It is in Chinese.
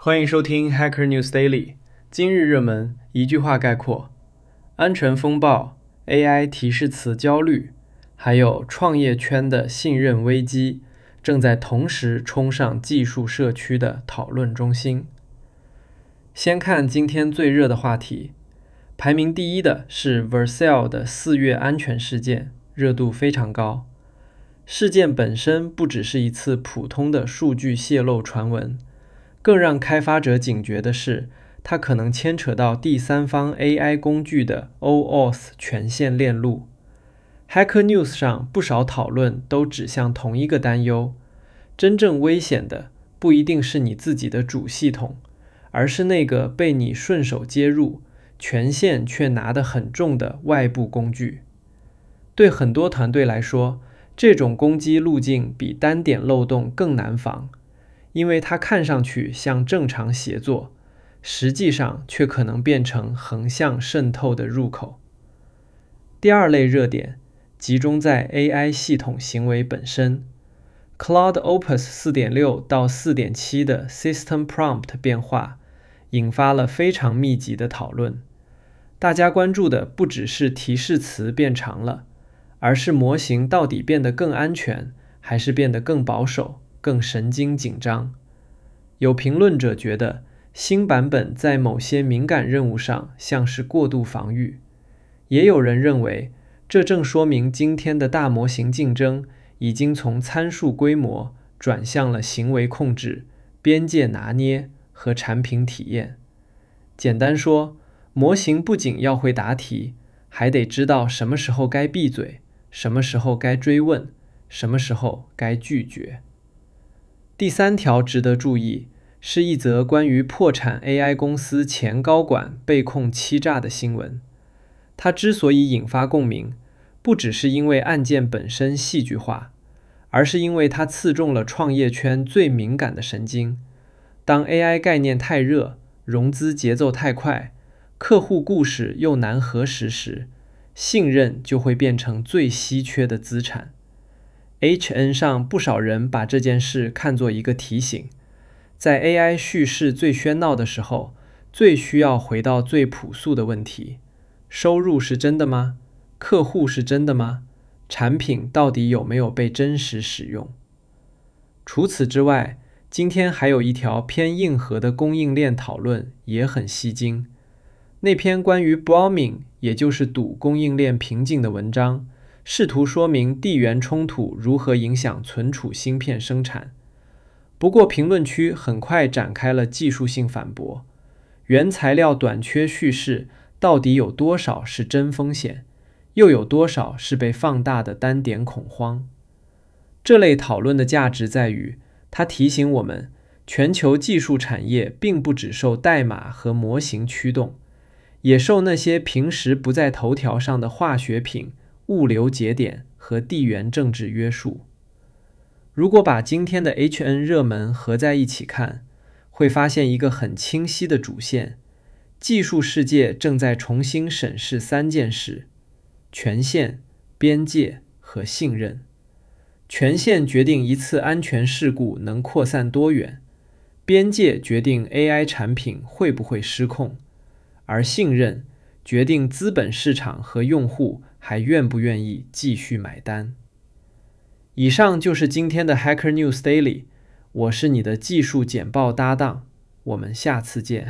欢迎收听 Hacker News Daily。今日热门，一句话概括：安全风暴、AI 提示词焦虑，还有创业圈的信任危机，正在同时冲上技术社区的讨论中心。先看今天最热的话题，排名第一的是 Vercel 的4月安全事件，热度非常高。事件本身不只是一次普通的数据泄露传闻，更让开发者警觉的是，它可能牵扯到第三方 AI 工具的 OAuth 权限链路。Hacker News 上不少讨论都指向同一个担忧，真正危险的不一定是你自己的主系统，而是那个被你顺手接入，权限却拿得很重的外部工具。对很多团队来说，这种攻击路径比单点漏洞更难防，因为它看上去像正常协作，实际上却可能变成横向渗透的入口。第二类热点集中在 AI 系统行为本身。Claude Opus 4.6 到 4.7 的 System Prompt 变化引发了非常密集的讨论。大家关注的不只是提示词变长了，而是模型到底变得更安全，还是变得更保守、更神经紧张。有评论者觉得，新版本在某些敏感任务上像是过度防御。也有人认为，这正说明今天的大模型竞争已经从参数规模转向了行为控制、边界拿捏和产品体验。简单说，模型不仅要会答题，还得知道什么时候该闭嘴，什么时候该追问，什么时候该拒绝。第三条值得注意，是一则关于破产 AI 公司前高管被控欺诈的新闻。它之所以引发共鸣，不只是因为案件本身戏剧化，而是因为它刺中了创业圈最敏感的神经。当 AI 概念太热，融资节奏太快，客户故事又难核实时，信任就会变成最稀缺的资产。HN 上不少人把这件事看作一个提醒，在 AI 叙事最喧闹的时候，最需要回到最朴素的问题：收入是真的吗？客户是真的吗？产品到底有没有被真实使用？除此之外，今天还有一条偏硬核的供应链讨论也很吸睛。那篇关于 Bombing， 也就是堵供应链瓶颈的文章，试图说明地缘冲突如何影响存储芯片生产。不过评论区很快展开了技术性反驳，原材料短缺叙事到底有多少是真风险，又有多少是被放大的单点恐慌？这类讨论的价值在于，它提醒我们，全球技术产业并不只受代码和模型驱动，也受那些平时不在头条上的化学品、物流节点和地缘政治约束。如果把今天的 HN 热门合在一起看，会发现一个很清晰的主线：技术世界正在重新审视3件事：权限、边界和信任。权限决定一次安全事故能扩散多远，边界决定 AI 产品会不会失控，而信任决定资本市场和用户还愿不愿意继续买单。以上就是今天的 Hacker News Daily， 我是你的技术简报搭档，我们下次见。